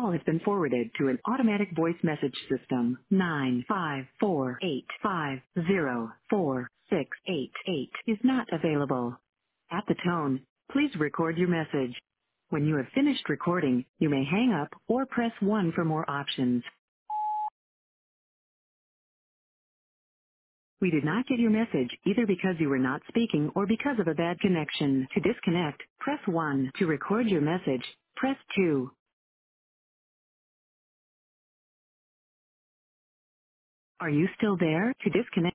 call has been forwarded to an automatic voice message system. 95485046888 is not available. At the tone, please record your message. When you have finished recording, you may hang up or press 1 for more options. We did not get your message either because you were not speaking or because of a bad connection. To disconnect, press 1. To record your message, press 2. Are you still there? To disconnect.